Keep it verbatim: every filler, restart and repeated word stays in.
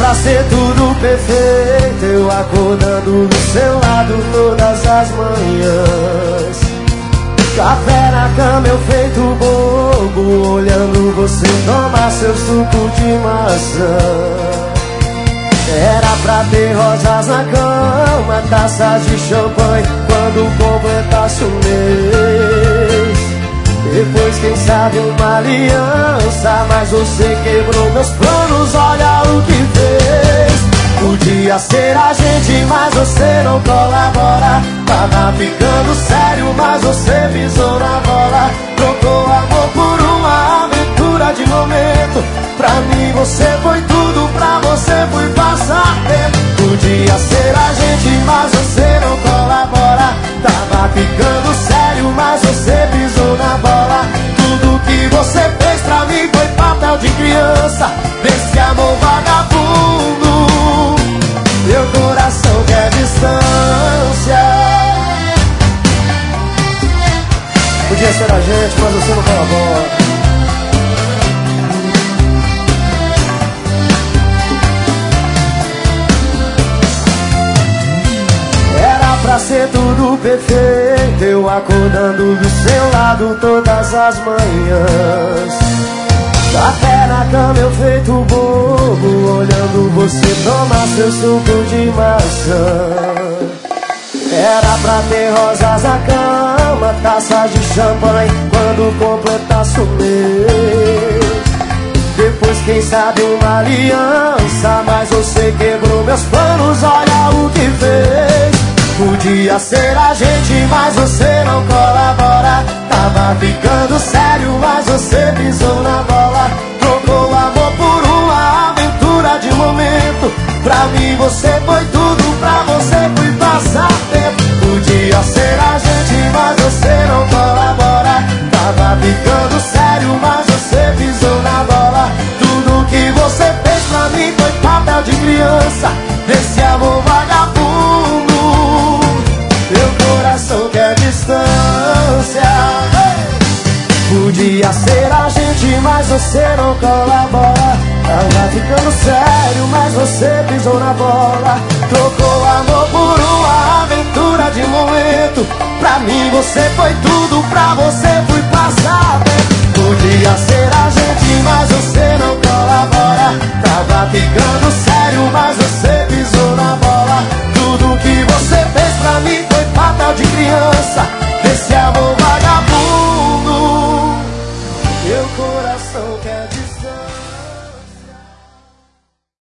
pra ser tudo perfeito, eu acordando do seu lado todas as manhãs. Café na cama eu feito bobo, olhando você tomar seu suco de maçã. Era pra ter rosas na cama, taças de champanhe quando completasse o mês. Depois quem sabe uma aliança, mas você quebrou meus planos, olha o que fez. Podia ser a gente, mas você não colabora. Tava ficando sério, mas você pisou na bola. Trocou amor por uma aventura de momento. Pra mim você foi tudo, pra você fui passar tempo. Podia ser a gente, mas você não colabora. Tava ficando sério, mas você pisou na bola. Tudo que você fez pra mim foi papel de criança. Desse amor vagabundo, meu coração quer distância. Podia ser a gente, mas você não colabora. Era pra ser tudo perfeito, eu acordando do seu lado todas as manhãs. Café na cama eu feito bobo, olhando você tomar seu suco de maçã. Era pra ter rosas na cama, taças de champanhe quando completasse o mês. Depois quem sabe uma aliança, mas você quebrou meus planos, olha o que fez. Podia ser a gente, mas você não colabora. Tava ficando sério, mas você pisou na bola. Trocou amor por uma aventura de momento. Pra mim você foi tudo, pra você fui passar tempo. Podia ser a gente, mas você não colabora. Tava ficando sério, mas você pisou na bola. Tudo que você fez pra mim foi papel de criança. Desse amor vagabundo, meu coração quer distância. Podia ser a gente, mas você não colabora. Tava ficando sério, mas você pisou na bola. Trocou amor por uma aventura de momento. Pra mim você foi tudo, pra você fui passar tempo. Podia ser a gente, mas você não colabora. Tava ficando sério, mas você pisou na bola. Tudo que você fez pra mim foi papel de criança. Esse amor vagabundo, meu coração quer distância.